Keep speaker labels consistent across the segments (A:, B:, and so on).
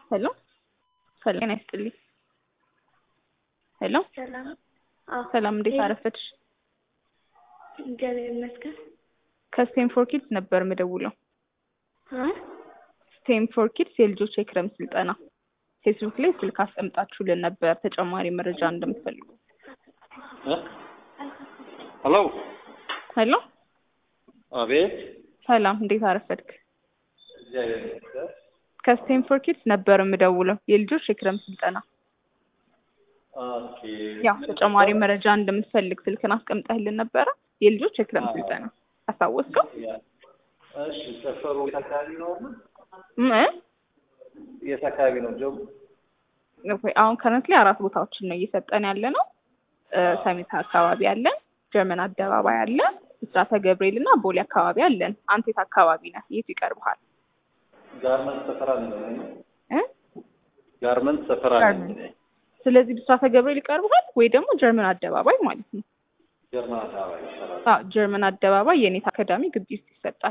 A: ሄሎ ሰላም ይስጥልኝ። ሄሎ
B: ሰላም።
A: ሰላም፣ እንዴት አረፈድሽ?
B: እግዚአብሔር ይመስገን።
A: ከስቴምፎርድ ኪድስ ነበር የምደውለው። ስቴምፎርድ ኪድስ የልጆች የክረምት ስልጠና ፌስቡክ ላይ ስልክ አስቀምጣችሁልን ነበር ተጨማሪ መረጃ እንደምትፈልጉ።
C: ሄሎ
A: ሄሎ
C: አቤት።
A: ሰላም፣ እንዴት አረፈድክ?
C: እግዚአብሔር ይመስገን።
A: ከስቴምፎርድ ኪድስ ነበር የምደውለው የልጆች የክረምት ስልጠና።
C: ኦኬ።
A: ያው ተጨማሪ መረጃ እንደምትፈልግ ስልክን አስቀምጠህልን ነበረ። የልጆች የክረምት ስልጠና አስታወስከው?
C: እሺ፣ ሰፈሩ የት አካባቢ ነው?
A: ምን
C: የት አካባቢ ነው ጆብ?
A: አሁን ከረንትሊ 4 ቦታዎችን ነው እየሰጠን ያለ ነው። ሰሚት አካባቢ አለን፣ ጀርመን አደባባይ አለ፣ ብስራተ ገብርኤል እና ቦሌ አካባቢ አለን። አንተ የት አካባቢ ነህ? የት ይቀርብሃል?
C: ጋርመንት ሰፈራ ነው። ጋርመንት ሰፈራ ነው።
A: ስለዚህ ብስራተ ገብርኤል ይቀርብሃል ወይ ደግሞ ጀርመን አደባባይ ማለት ነው።
C: ጀርመን አካባቢ ሰፈራ።
A: ጀርመን አደባባይ የኔታ አካዳሚ ግቢ ውስጥ ይሰጣል።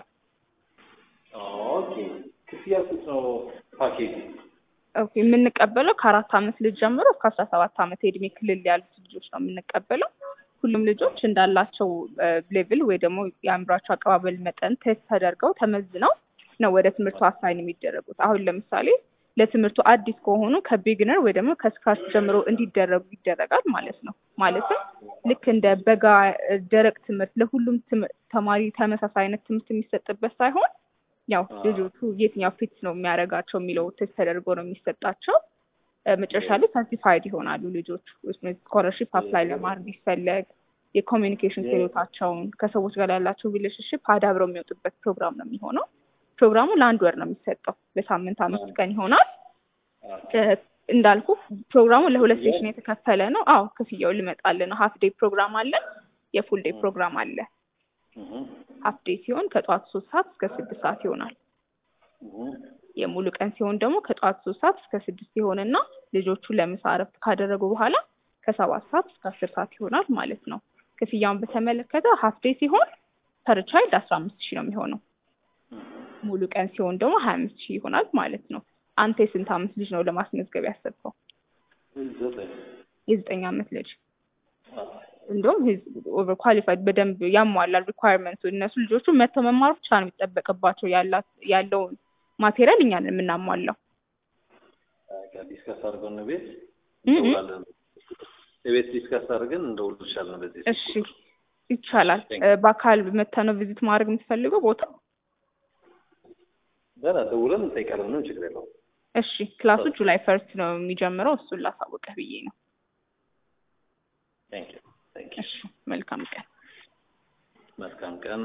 C: ኦኬ። ክፍያ ስንት ነው ፓኬጅ?
A: ኦኬ። የምንቀበለው ከ4 ዓመት ልጅ ጀምሮ እስከ 17 ዓመት የእድሜ ክልል ያሉት ልጆች ነው የምንቀበለው። ሁሉም ልጆች እንዳላቸው ሌቭል ወይ ደግሞ የአእምሯቸው አቀባበል መጠን ቴስት ተደርገው ተመዝነው ነው ወደ ትምህርቱ አሳይን የሚደረጉት። አሁን ለምሳሌ ለትምህርቱ አዲስ ከሆኑ ከቢግነር ወይ ደግሞ ከስክራች ጀምሮ እንዲደረጉ ይደረጋል ማለት ነው። ማለትም ልክ እንደ በጋ ደረቅ ትምህርት ለሁሉም ተማሪ ተመሳሳይ አይነት ትምህርት የሚሰጥበት ሳይሆን ያው ልጆቹ የትኛው ፊት ነው የሚያደርጋቸው የሚለው ቴስት ተደርጎ ነው የሚሰጣቸው። መጨረሻ ላይ ሰርቲፋይድ ይሆናሉ ልጆቹ። ስኮለርሺፕ አፕላይ ለማድረግ ቢፈለግ የኮሚኒኬሽን ክህሎታቸውን ከሰዎች ጋር ያላቸው ሪሌሽንሺፕ አዳብረው የሚወጡበት ፕሮግራም ነው የሚሆነው። ፕሮግራሙ ለ1 ወር ነው የሚሰጠው። በሳምንት 5 ቀን ይሆናል። እንዳልኩ ፕሮግራሙ ለ2 ሴሽን የተከፈለ ነው። አዎ፣ ክፍያው ልመጣልን ነው። ሃፍ ዴይ ፕሮግራም አለ፣ የፉል ዴይ ፕሮግራም አለ። ሃፍ ዴይ ሲሆን ከጠዋት 3 ሰዓት እስከ 6 ሰዓት ይሆናል። የሙሉ ቀን ሲሆን ደግሞ ከጠዋት 3 ሰዓት እስከ 6 ይሆንና ልጆቹ ለምሳ እረፍት ካደረጉ በኋላ ከ7 ሰዓት እስከ 10 ሰዓት ይሆናል ማለት ነው። ክፍያውን በተመለከተ ሃፍ ዴይ ሲሆን ፐር ቻይልድ 15000 ነው የሚሆነው። ሙሉ ቀን ሲሆን ደግሞ 25000 ይሆናል ማለት ነው። አንተ የስንት ዓመት ልጅ ነው ለማስመዝገብ ያሰብከው? የ9 ዓመት ልጅ። እንደውም ኦቨር ኳሊፋይድ በደንብ ያሟላል ሪኳየርመንቱ። እነሱ ልጆቹ መተው መማር ብቻ ነው የሚጠበቅባቸው። ያለውን ማቴሪያል እኛ ነን የምናሟላው።
C: ዲስከስ አድርገን ነው ቤት ቤት ዲስከስ አድርገን እንደውልሻለን በዚህ።
A: እሺ፣ ይቻላል። በአካል መተህ ነው ቪዚት ማድረግ የምትፈልገው ቦታ?
C: ገና ደውለን እንጠይቃለን። ምንም ችግር የለውም።
A: እሺ፣ ክላሱ ጁላይ 1 ነው የሚጀምረው። እሱን ላሳውቅህ ብዬ ነው።
C: ቴንክ ዩ።
A: እሺ፣ መልካም ቀን።
C: መልካም ቀን።